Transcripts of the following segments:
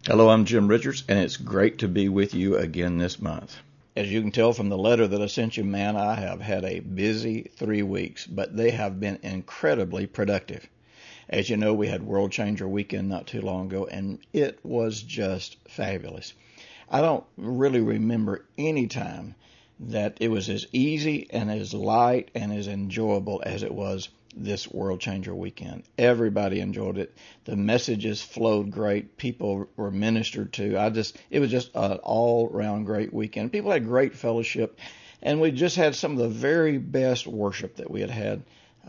Hello, I'm Jim Richards, and it's great to be with you again this month. As you can tell from the letter that I sent you, man, I have had a busy 3 weeks, but they have been incredibly productive. As you know, we had World Changer Weekend not too long ago, and it was just fabulous. I don't really remember any time that it was as easy and as light and as enjoyable as it was this World Changer Weekend. Everybody enjoyed it. The messages flowed great. People were ministered to. It was just an all-around great weekend. People had great fellowship, and we just had some of the very best worship that we had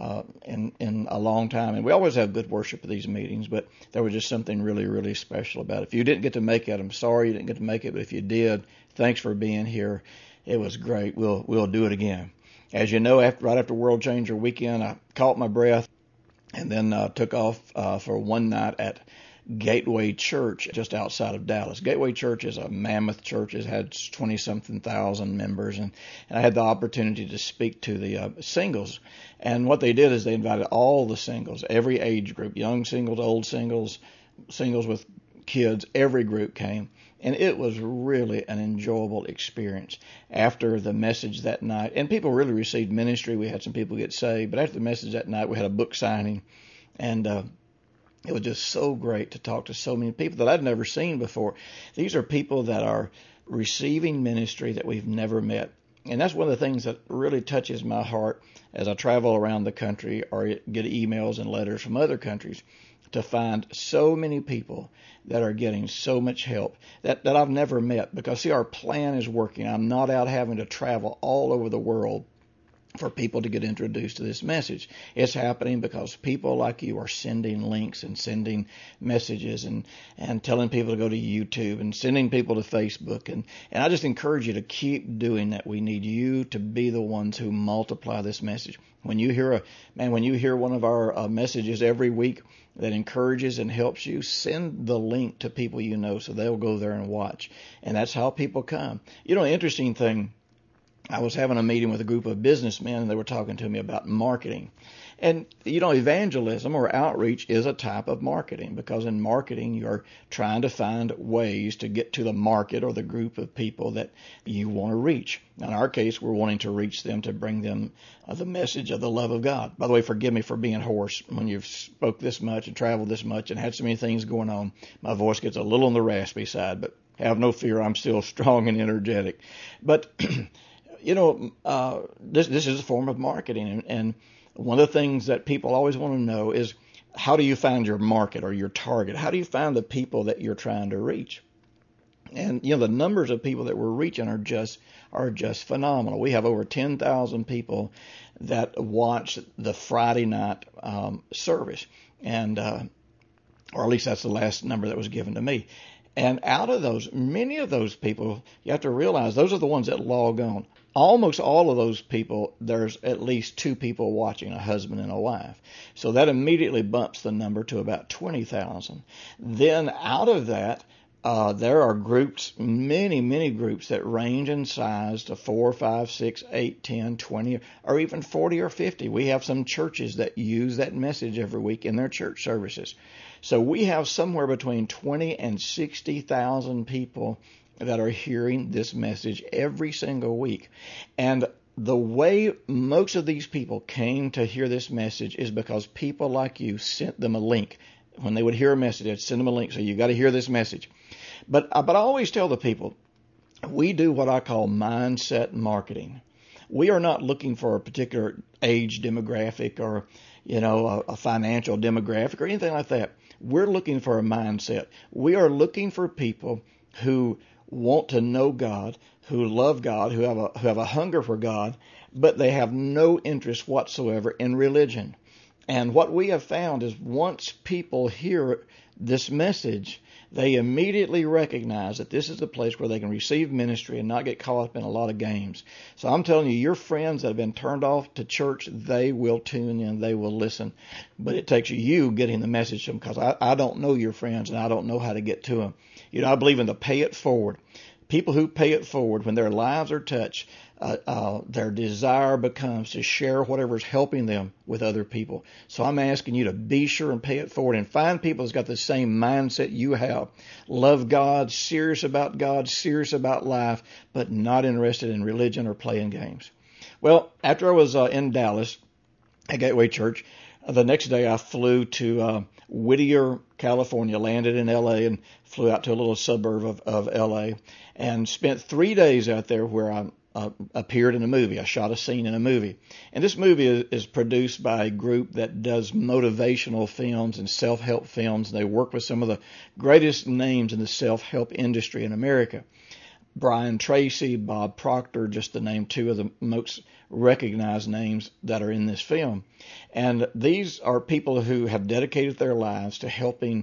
in a long time. And we always have good worship at these meetings, but there was just something really, really special about it. If you didn't get to make it, I'm sorry you didn't get to make it, but if you did, thanks for being here. It was great. We'll do it again. As you know, right after World Changer Weekend, I caught my breath and then took off for one night at Gateway Church just outside of Dallas. Gateway Church is a mammoth church. It had 20-something thousand members, and I had the opportunity to speak to the singles. And what they did is they invited all the singles, every age group, young singles, old singles, singles with kids, every group came. And it was really an enjoyable experience. After the message that night, and people really received ministry. We had some people get saved, but after the message that night, we had a book signing, and it was just so great to talk to so many people that I'd never seen before. These are people that are receiving ministry that we've never met. And that's one of the things that really touches my heart as I travel around the country or get emails and letters from other countries, to find so many people that are getting so much help that I've never met. Because, see, our plan is working. I'm not out having to travel all over the world for people to get introduced to this message. It's happening because people like you are sending links and sending messages and telling people to go to YouTube and sending people to Facebook. And I just encourage you to keep doing that. We need you to be the ones who multiply this message. When you hear one of our messages every week that encourages and helps you, send the link to people you know so they'll go there and watch. And that's how people come. You know, the interesting thing, I was having a meeting with a group of businessmen, and they were talking to me about marketing. And, you know, evangelism or outreach is a type of marketing, because in marketing, you're trying to find ways to get to the market or the group of people that you want to reach. In our case, we're wanting to reach them to bring them the message of the love of God. By the way, forgive me for being hoarse. When you've spoke this much and traveled this much and had so many things going on, my voice gets a little on the raspy side, but have no fear, I'm still strong and energetic. But you know, this is a form of marketing, and one of the things that people always want to know is, how do you find your market or your target? How do you find the people that you're trying to reach? And you know, the numbers of people that we're reaching are just phenomenal. We have over 10,000 people that watch the Friday night service, and or at least that's the last number that was given to me. And out of those, many of those people, you have to realize those are the ones that log on. Almost all of those people, there's at least 2 people watching, a husband and a wife. So that immediately bumps the number to about 20,000. Then out of that, there are groups, many groups that range in size to 4, 5, 6, 8, 10, 20, or even 40 or 50. We have some churches that use that message every week in their church services. So we have somewhere between 20 and 60,000 people that are hearing this message every single week. And the way most of these people came to hear this message is because people like you sent them a link. When they would hear a message, I'd send them a link. So you got to hear this message. But I always tell the people, we do what I call mindset marketing. We are not looking for a particular age demographic or, you know, a financial demographic or anything like that. We're looking for a mindset. We are looking for people who want to know God, who love God, who have a hunger for God, but they have no interest whatsoever in religion. And what we have found is, once people hear this message, they immediately recognize that this is a place where they can receive ministry and not get caught up in a lot of games. So I'm telling you, your friends that have been turned off to church, they will tune in, they will listen. But it takes you getting the message to them, because I don't know your friends and I don't know how to get to them. You know, I believe in the pay it forward. people who pay it forward, when their lives are touched, their desire becomes to share whatever's helping them with other people. So I'm asking you to be sure and pay it forward and find people that's got the same mindset you have. Love God, serious about life, but not interested in religion or playing games. Well, after I was in Dallas at Gateway Church, the next day I flew to Whittier, California, landed in L.A. and flew out to a little suburb of L.A. and spent 3 days out there where I appeared in a movie. I shot a scene in a movie. And this movie is produced by a group that does motivational films and self-help films. They work with some of the greatest names in the self-help industry in America. Brian Tracy, Bob Proctor, just to name two of the most recognized names that are in this film. And these are people who have dedicated their lives to helping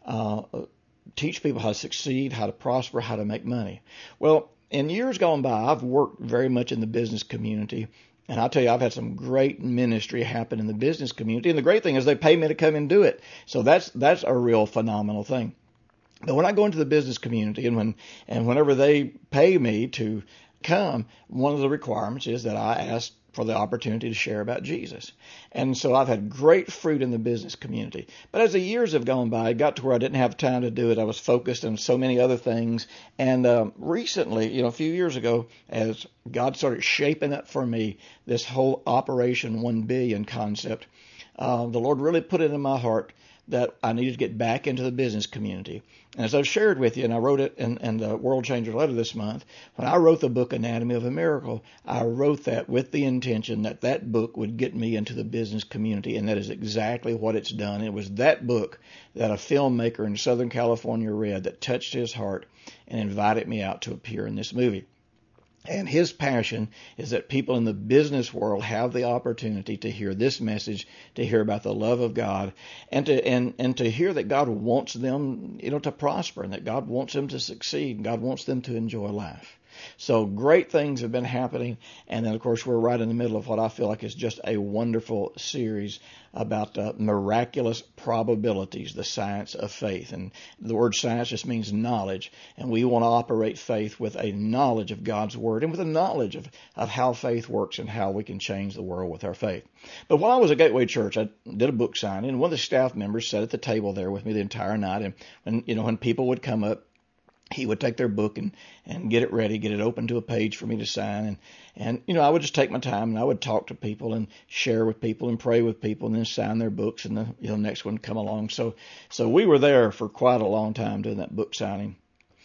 teach people how to succeed, how to prosper, how to make money. Well, in years gone by, I've worked very much in the business community. And I'll tell you, I've had some great ministry happen in the business community. And the great thing is they pay me to come and do it. So that's a real phenomenal thing. But when I go into the business community and whenever they pay me to come, one of the requirements is that I ask for the opportunity to share about Jesus. And so I've had great fruit in the business community. But as the years have gone by, it got to where I didn't have time to do it. I was focused on so many other things. And recently, a few years ago, as God started shaping up for me this whole Operation 1 Billion concept, the Lord really put it in my heart that I needed to get back into the business community. And as I've shared with you, and I wrote it in the World Changer letter this month, when I wrote the book Anatomy of a Miracle, I wrote that with the intention that that book would get me into the business community, and that is exactly what it's done. It was that book that a filmmaker in Southern California read that touched his heart and invited me out to appear in this movie. And his passion is that people in the business world have the opportunity to hear this message, to hear about the love of God, and to hear that God wants them, to prosper, and that God wants them to succeed, and God wants them to enjoy life. So great things have been happening, and then of course we're right in the middle of what I feel like is just a wonderful series about miraculous probabilities, the science of faith. And the word science just means knowledge, and we want to operate faith with a knowledge of God's Word and with a knowledge of how faith works and how we can change the world with our faith. But while I was at Gateway Church, I did a book signing, and one of the staff members sat at the table there with me the entire night, and when people would come up, he would take their book and get it ready, get it open to a page for me to sign. And I would just take my time and I would talk to people and share with people and pray with people and then sign their books, and the next one would come along. So we were there for quite a long time doing that book signing.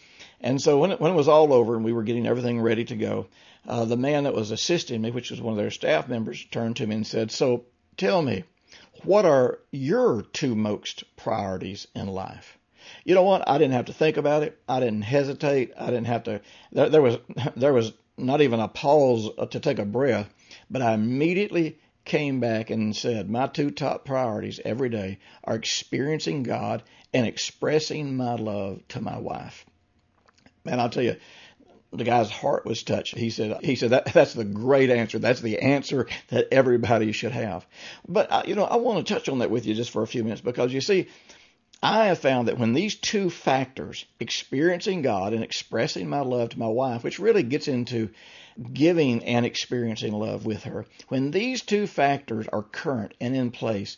And so when it was all over and we were getting everything ready to go, the man that was assisting me, which was one of their staff members, turned to me and said, "So tell me, what are your two most priorities in life?" You know what? I didn't have to think about it. I didn't hesitate. I didn't have to. There was not even a pause to take a breath, but I immediately came back and said, my two top priorities every day are experiencing God and expressing my love to my wife. Man, I'll tell you, the guy's heart was touched. He said that's the great answer. That's the answer that everybody should have. But I want to touch on that with you just for a few minutes, because you see, I have found that when these two factors, experiencing God and expressing my love to my wife, which really gets into giving and experiencing love with her, when these two factors are current and in place,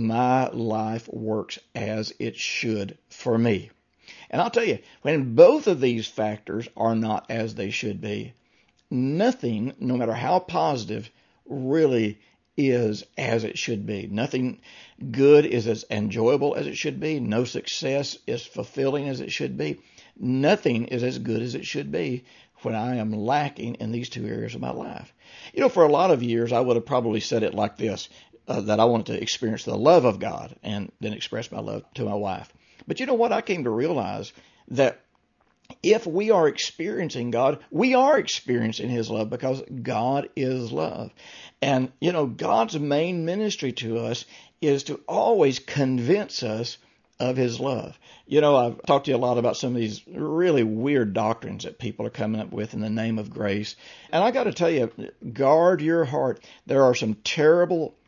my life works as it should for me. And I'll tell you, when both of these factors are not as they should be, nothing, no matter how positive, really is as it should be. Nothing good is as enjoyable as it should be. No success is fulfilling as it should be. Nothing is as good as it should be when I am lacking in these two areas of my life. For a lot of years, I would have probably said it like this, that I wanted to experience the love of God and then express my love to my wife. But you know what? I came to realize that if we are experiencing God, we are experiencing His love, because God is love. And, God's main ministry to us is to always convince us of His love. I've talked to you a lot about some of these really weird doctrines that people are coming up with in the name of grace. And I got to tell you, guard your heart. There are some terrible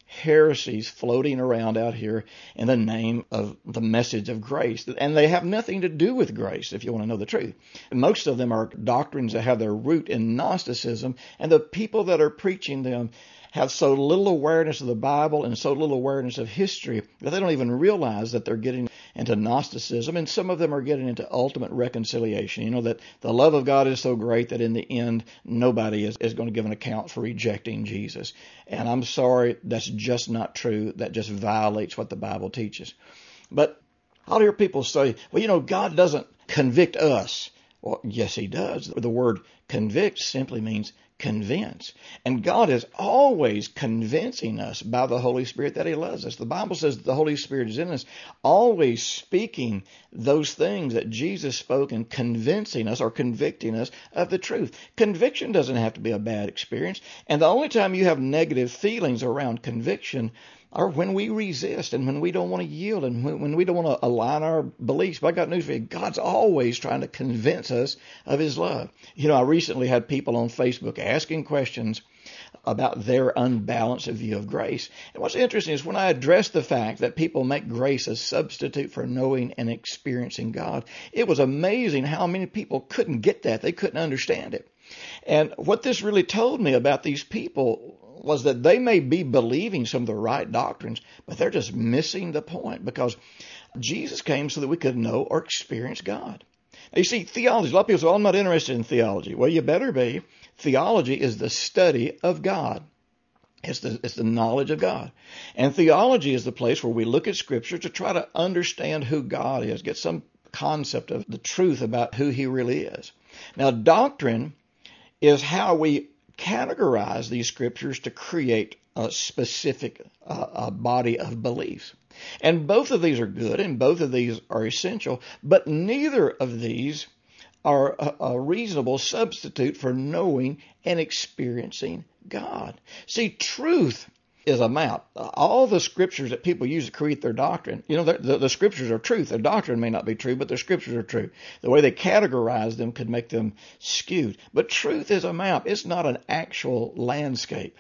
heresies floating around out here in the name of the message of grace. And they have nothing to do with grace, if you want to know the truth. Most of them are doctrines that have their root in Gnosticism, and the people that are preaching them have so little awareness of the Bible and so little awareness of history that they don't even realize that they're getting into Gnosticism, and some of them are getting into ultimate reconciliation. You know, that the love of God is so great that in the end, nobody is going to give an account for rejecting Jesus. And I'm sorry, that's just not true. That just violates what the Bible teaches. But I'll hear people say, well, you know, God doesn't convict us. Well, yes, he does. The word convict simply means convince. And God is always convincing us by the Holy Spirit that he loves us. The Bible says that the Holy Spirit is in us, always speaking those things that Jesus spoke and convincing us or convicting us of the truth. Conviction doesn't have to be a bad experience. And the only time you have negative feelings around conviction are when we resist and when we don't want to yield and when we don't want to align our beliefs. But I got news for you. God's always trying to convince us of his love. You know, I recently had people on Facebook asking questions about their unbalanced view of grace. And what's interesting is when I addressed the fact that people make grace a substitute for knowing and experiencing God, it was amazing how many people couldn't get that. They couldn't understand it. And what this really told me about these people was that they may be believing some of the right doctrines, but they're just missing the point, because Jesus came so that we could know or experience God. Now, you see, theology, a lot of people say, well, I'm not interested in theology. Well, you better be. Theology is the study of God. It's the knowledge of God. And theology is the place where we look at Scripture to try to understand who God is, get some concept of the truth about who he really is. Now, doctrine is how we categorize these scriptures to create a specific body of beliefs. And both of these are good and both of these are essential, but neither of these are a reasonable substitute for knowing and experiencing God. See, truth is a map. All the scriptures that people use to create their doctrine, you know, the scriptures are truth. Their doctrine may not be true, but their scriptures are true. The way they categorize them could make them skewed. But truth is a map. It's not an actual landscape.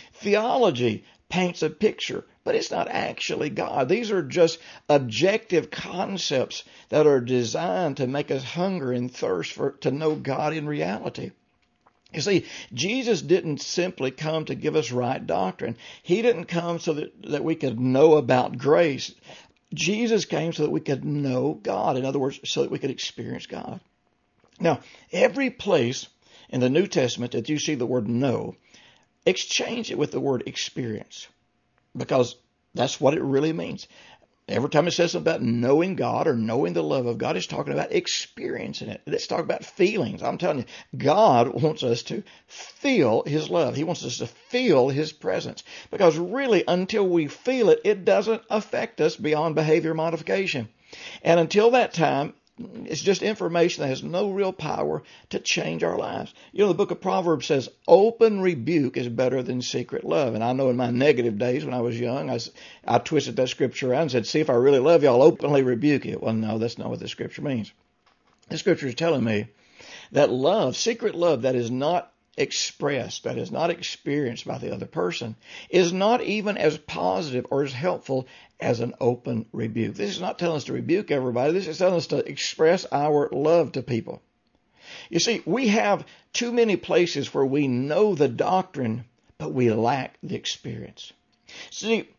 Theology paints a picture, but it's not actually God. These are just objective concepts that are designed to make us hunger and thirst to know God in reality. You see, Jesus didn't simply come to give us right doctrine. He didn't come so that we could know about grace. Jesus came so that we could know God. In other words, so that we could experience God. Now, every place in the New Testament that you see the word know, exchange it with the word experience, because that's what it really means. Every time it says something about knowing God or knowing the love of God, it's talking about experiencing it. Let's talk about feelings. I'm telling you, God wants us to feel his love. He wants us to feel his presence. Because really, until we feel it, it doesn't affect us beyond behavior modification. And until that time, it's just information that has no real power to change our lives. You know, the book of Proverbs says, open rebuke is better than secret love. And I know in my negative days when I was young, I twisted that scripture around and said, see, if I really love you, I'll openly rebuke you. Well, no, that's not what the scripture means. The scripture is telling me that love, secret love that is not expressed, that is not experienced by the other person, is not even as positive or as helpful as an open rebuke. This is not telling us to rebuke everybody. This is telling us to express our love to people. You see, we have too many places where we know the doctrine, but we lack the experience. See,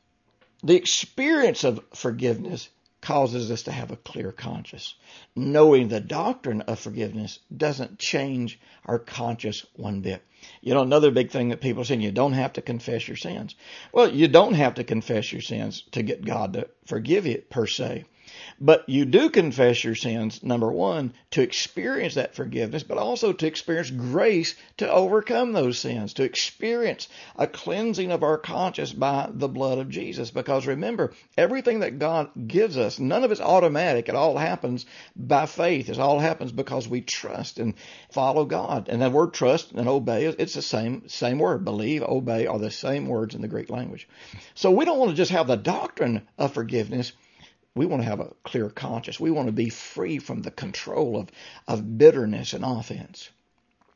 the experience of forgiveness causes us to have a clear conscience. Knowing the doctrine of forgiveness doesn't change our conscience one bit. You know, another big thing that people say, you don't have to confess your sins. Well, you don't have to confess your sins to get God to forgive you, per se. But you do confess your sins, number one, to experience that forgiveness, but also to experience grace to overcome those sins, to experience a cleansing of our conscience by the blood of Jesus. Because remember, everything that God gives us, none of it's automatic. It all happens by faith. It all happens because we trust and follow God. And the word trust and obey, it's the same word. Believe, obey are the same words in the Greek language. So we don't want to just have the doctrine of forgiveness. We want to have a clear conscience. We want to be free from the control of bitterness and offense.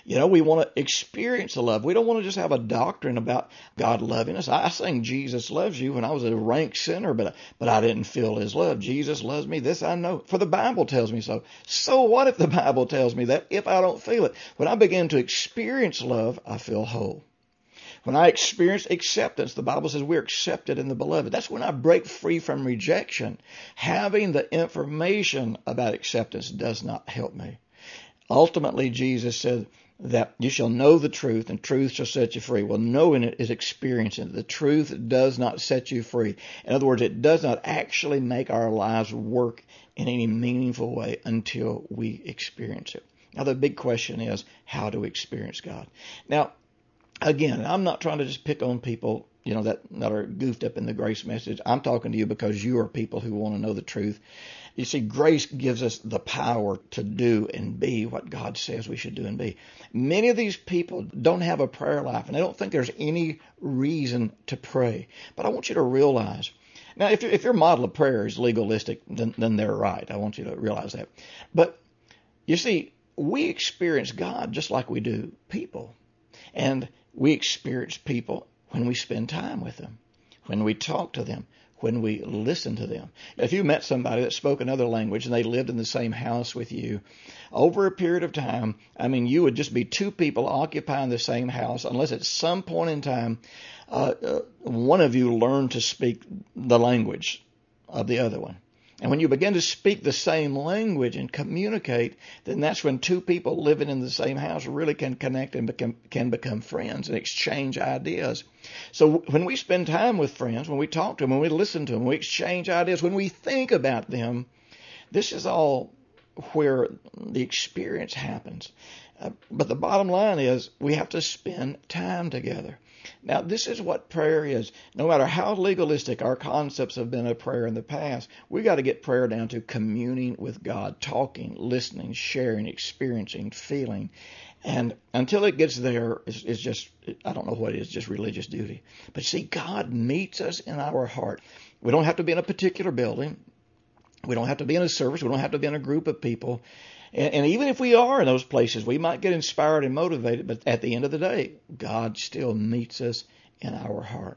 We want to experience the love. We don't want to just have a doctrine about God loving us. I sang Jesus loves you when I was a rank sinner, but I didn't feel his love. Jesus loves me. This I know, for the Bible tells me so. So what if the Bible tells me that if I don't feel it? When I begin to experience love, I feel whole. When I experience acceptance, the Bible says we're accepted in the beloved. That's when I break free from rejection. Having the information about acceptance does not help me. Ultimately, Jesus said that you shall know the truth, and truth shall set you free. Well, knowing it is experiencing it. The truth does not set you free. In other words, it does not actually make our lives work in any meaningful way until we experience it. Now, the big question is, how do we experience God? Now, again, I'm not trying to just pick on people, that are goofed up in the grace message. I'm talking to you because you are people who want to know the truth. You see, grace gives us the power to do and be what God says we should do and be. Many of these people don't have a prayer life, and they don't think there's any reason to pray. But I want you to realize, now, if your model of prayer is legalistic, then they're right. I want you to realize that. But you see, we experience God just like we do people. And we experience people when we spend time with them, when we talk to them, when we listen to them. If you met somebody that spoke another language and they lived in the same house with you, over a period of time, you would just be two people occupying the same house unless at some point in time one of you learned to speak the language of the other one. And when you begin to speak the same language and communicate, then that's when two people living in the same house really can connect and can become friends and exchange ideas. So when we spend time with friends, when we talk to them, when we listen to them, we exchange ideas, when we think about them, this is all where the experience happens. But the bottom line is we have to spend time together. Now, this is what prayer is. No matter how legalistic our concepts have been of prayer in the past, we got to get prayer down to communing with God, talking, listening, sharing, experiencing, feeling. And until it gets there, it's just, I don't know what it is, just religious duty. But see, God meets us in our heart. We don't have to be in a particular building. We don't have to be in a service. We don't have to be in a group of people. And even if we are in those places, we might get inspired and motivated, but at the end of the day, God still meets us in our heart.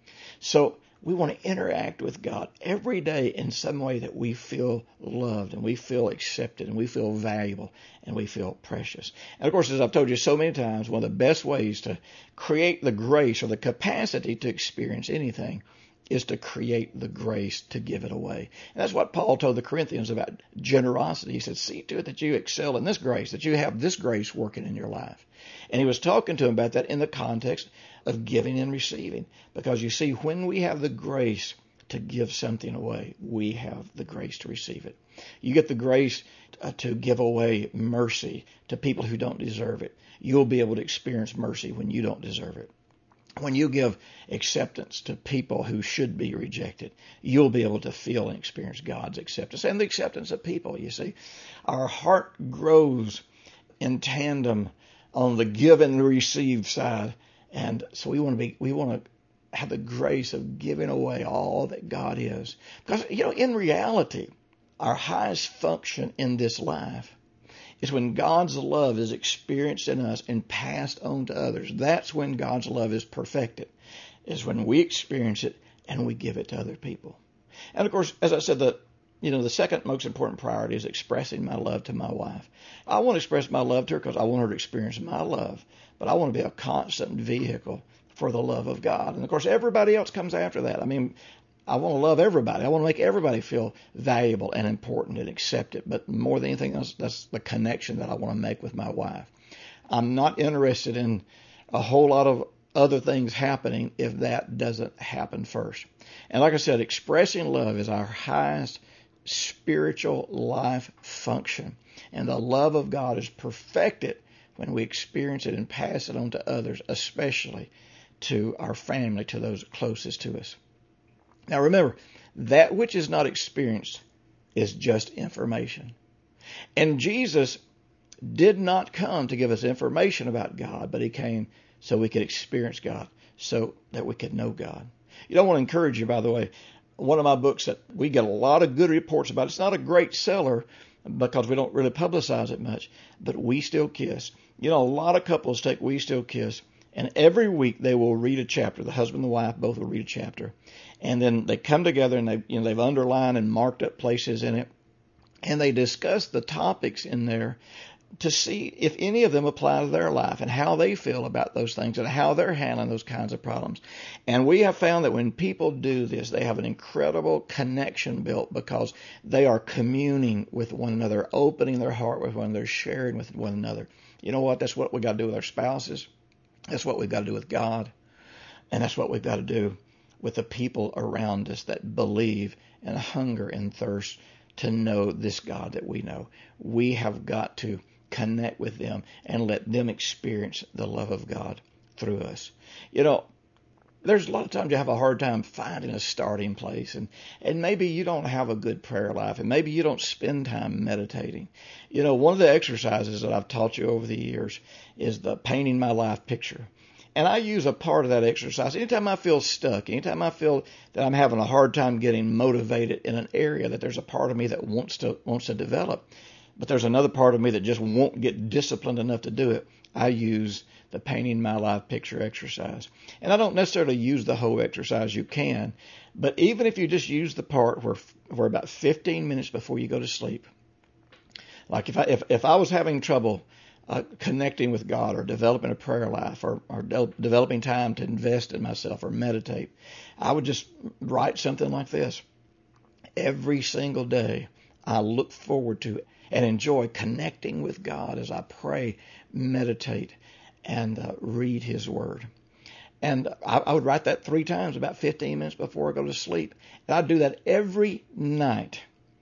So we want to interact with God every day in some way that we feel loved and we feel accepted and we feel valuable and we feel precious. And of course, as I've told you so many times, one of the best ways to create the grace or the capacity to experience anything is to create the grace to give it away. And that's what Paul told the Corinthians about generosity. He said, see to it that you excel in this grace, that you have this grace working in your life. And he was talking to them about that in the context of giving and receiving. Because you see, when we have the grace to give something away, we have the grace to receive it. You get the grace to give away mercy to people who don't deserve it. You'll be able to experience mercy when you don't deserve it. When you give acceptance to people who should be rejected, you'll be able to feel and experience God's acceptance and the acceptance of people. You see, our heart grows in tandem on the give and receive side, and so we want to have the grace of giving away all that God is, because in reality, our highest function in this life is when God's love is experienced in us and passed on to others. That's when God's love is perfected, is when we experience it and we give it to other people. And of course, as I said, the second most important priority is expressing my love to my wife. I want to express my love to her because I want her to experience my love, but I want to be a constant vehicle for the love of God. And of course, everybody else comes after that. I want to love everybody. I want to make everybody feel valuable and important and accepted. But more than anything else, that's the connection that I want to make with my wife. I'm not interested in a whole lot of other things happening if that doesn't happen first. And like I said, expressing love is our highest spiritual life function. And the love of God is perfected when we experience it and pass it on to others, especially to our family, to those closest to us. Now remember, that which is not experienced is just information. And Jesus did not come to give us information about God, but he came so we could experience God, so that we could know God. I want to encourage you, by the way, one of my books that we get a lot of good reports about, it's not a great seller, because we don't really publicize it much. But We Still Kiss. A lot of couples take We Still Kiss, and every week they will read a chapter. The husband and the wife both will read a chapter. And then they come together and they've underlined and marked up places in it. And they discuss the topics in there to see if any of them apply to their life and how they feel about those things and how they're handling those kinds of problems. And we have found that when people do this, they have an incredible connection built because they are communing with one another, opening their heart with one another, sharing with one another. You know what? That's what we got to do with our spouses. That's what we've got to do with God. And that's what we've got to do with the people around us that believe and hunger and thirst to know this God that we know. We have got to connect with them and let them experience the love of God through us. There's a lot of times you have a hard time finding a starting place, and maybe you don't have a good prayer life, and maybe you don't spend time meditating. One of the exercises that I've taught you over the years is the painting my life picture. And I use a part of that exercise anytime I feel stuck, anytime I feel that I'm having a hard time getting motivated in an area, that there's a part of me that wants to develop, but there's another part of me that just won't get disciplined enough to do it. I use the painting my life picture exercise. And I don't necessarily use the whole exercise. You can. But even if you just use the part where about 15 minutes before you go to sleep, like if I was having trouble connecting with God or developing a prayer life or developing time to invest in myself or meditate, I would just write something like this. Every single day, I look forward to and enjoy connecting with God as I pray, meditate, and read His Word. And I would write that 3 times, about 15 minutes before I go to sleep. And I'd do that every night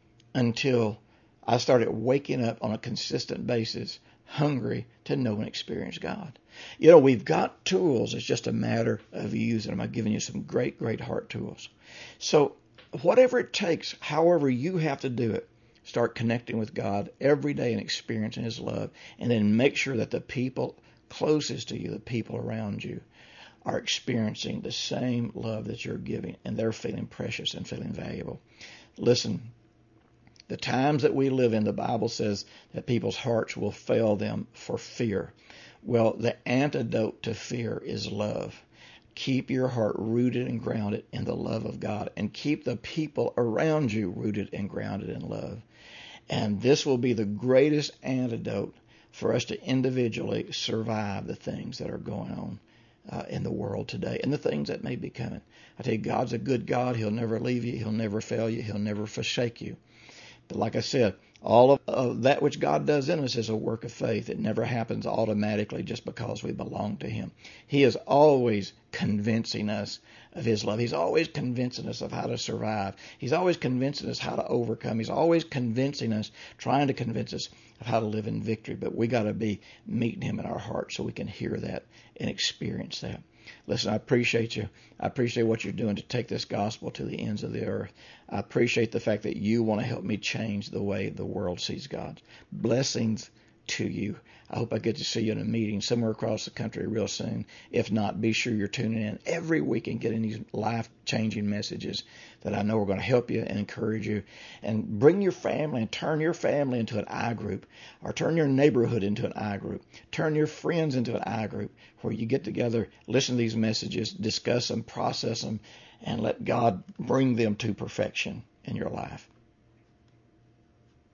until I started waking up on a consistent basis, hungry to know and experience God. We've got tools. It's just a matter of using them. I've given you some great, great heart tools. So whatever it takes, however you have to do it, start connecting with God every day and experiencing His love. And then make sure that the people closest to you, the people around you, are experiencing the same love that you're giving, and they're feeling precious and feeling valuable. Listen, the times that we live in, the Bible says that people's hearts will fail them for fear. Well, the antidote to fear is love. Keep your heart rooted and grounded in the love of God, and keep the people around you rooted and grounded in love. And this will be the greatest antidote for us to individually survive the things that are going on in the world today and the things that may be coming. I tell you, God's a good God. He'll never leave you. He'll never fail you. He'll never forsake you. But like I said, all of that which God does in us is a work of faith. It never happens automatically just because we belong to Him. He is always convincing us of His love. He's always convincing us of how to survive. He's always convincing us how to overcome. He's always convincing us, trying to convince us of how to live in victory. But we got to be meeting Him in our hearts so we can hear that and experience that. Listen, I appreciate you. I appreciate what you're doing to take this gospel to the ends of the earth. I appreciate the fact that you want to help me change the way the world sees God. Blessings to you. I hope I get to see you in a meeting somewhere across the country real soon. If not, be sure you're tuning in every week and getting these life-changing messages that I know are going to help you and encourage you. And bring your family and turn your family into an I group, or turn your neighborhood into an I group. Turn your friends into an I group where you get together, listen to these messages, discuss them, process them, and let God bring them to perfection in your life.